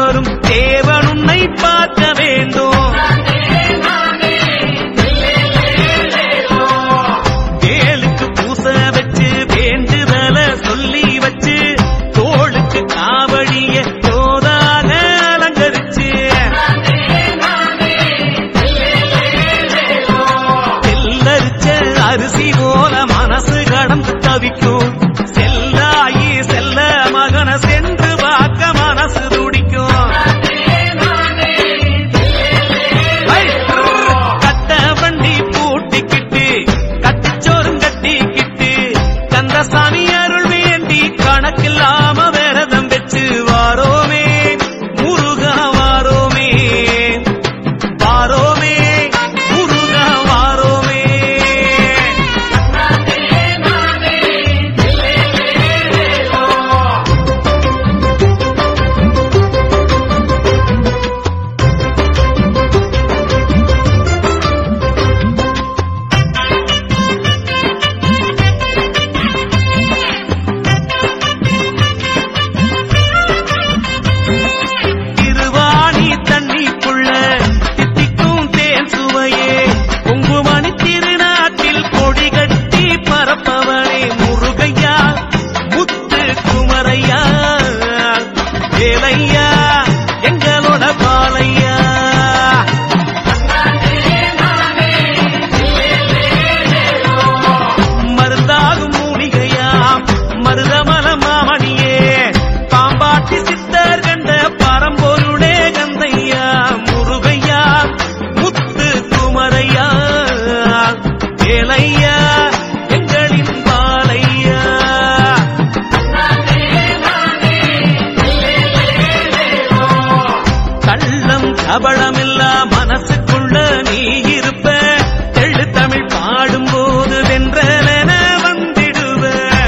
வரும் தேவன் உன்னை பார்க்க வேண்டும். வேலுக்கு பூச வச்சு வேண்டுதல சொல்லி வச்சு தோளுக்கு காவடிய தோதாக அலங்கரிச்சு செல்லரிச்ச அரிசி போல மனசு கடந்து தவிக்கும். செல்லாயி செல்ல மகன சென்று பார்க்க மனசு துடிக்கும். கட்ட வண்டி பூட்டிக்கிட்டு கட்டிச்சோறும் கட்டிக்கிட்டு கந்தசாமி அருள் வேண்டி கணக்கில்லாம விரதம் வச்சு வாரோமே முருகா வாரோமே வாரோமே முருகா வாரோமே. திருவாணி தண்ணிக்குள்ள தித்திக்கும் தேன் சுவையே குங்குமணி திருநாட்டில் கொடி கட்டி பரப்பவனே முருகையா முத்து குமரையா வேலையா எங்களோட பாலையா. மருந்தாகும் மூலிகையா மருதமல மாமணியே பாம்பாட்டி சித்தர் கண்ட பரம்பொருளே கந்தையா முருகையா முத்து குமரையா வேலையா எங்களின் பாலையா. கள்ளம் கபடமில்லா மனசுக்குள்ள நீ இருப்ப. தெள்ளு தமிழ் பாடும்போது வென்றலென வந்திடுவ.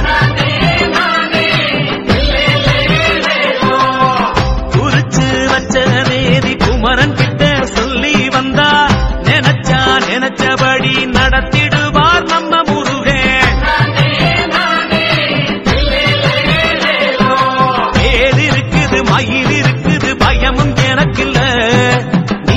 குறிச்சு வச்ச தேதி குமரன் கிட்ட சொல்லி வந்தா நினைச்சா நினைச்சபடி நடத்திடுவார் நம்ம முருகன். வேல் இருக்குது மயில் இருக்குது பயமும் எனக்கில்ல.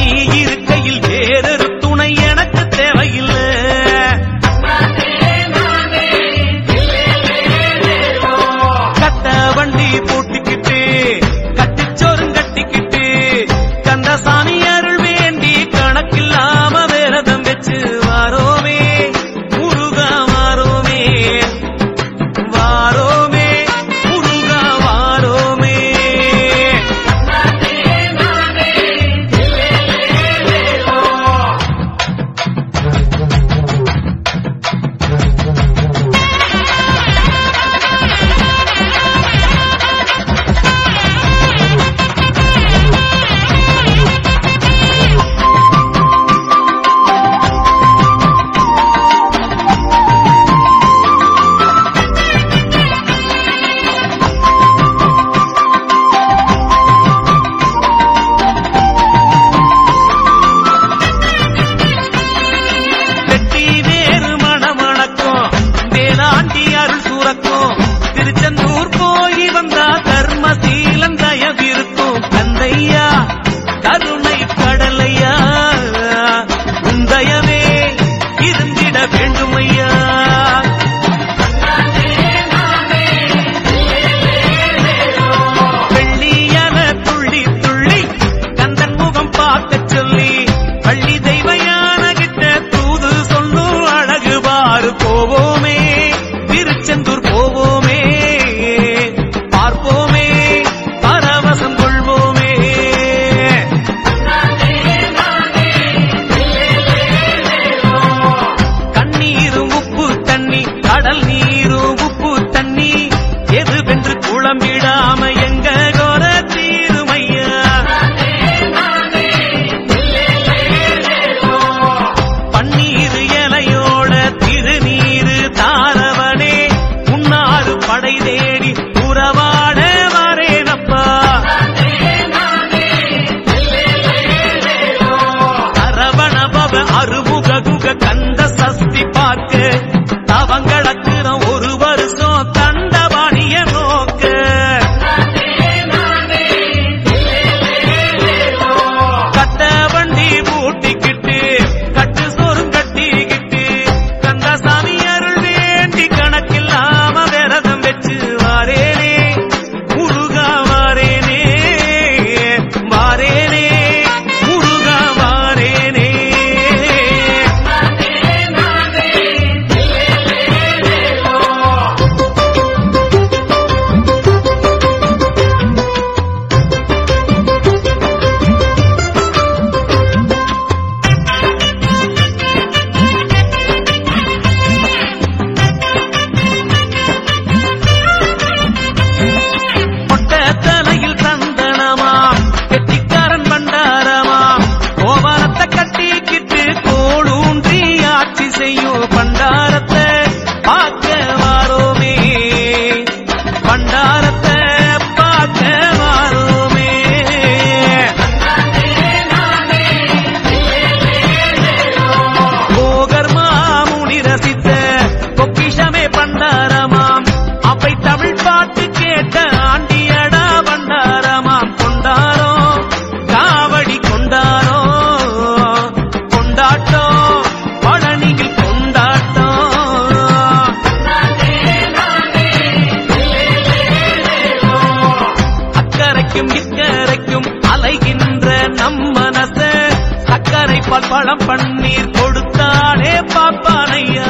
வருகின்ற நம் மனச சக்கரை பால் பழம் பன்னீர் கொடுத்தானே பாப்பானையா.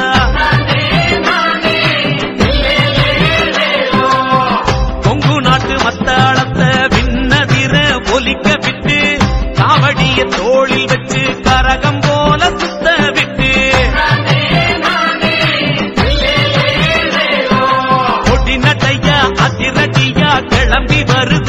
கொங்கு நாட்டு மத்தாளத்தை விண்ணதிர ஒலிக்க விட்டு காவடிய தோளில் வச்சு கரகம் போல சுத்த விட்டு கொடி நடையா அதிரடியா கிளம்பி வருது